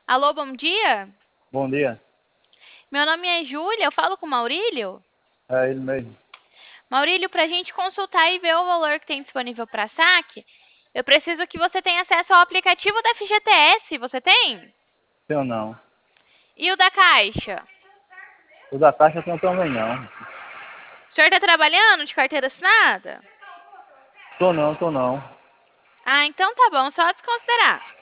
Alô, bom dia. Bom dia. Meu nome é Júlia, eu falo com o Maurílio. É ele mesmo. Maurílio, para a gente consultar e ver o valor que tem disponível para saque, eu preciso que você tenha acesso ao aplicativo da FGTS. Você tem? Tenho não. E o da Caixa? O da taxa eu tenho também não. O senhor está trabalhando de carteira assinada? Tô não. Ah, então tá bom, só desconsiderar.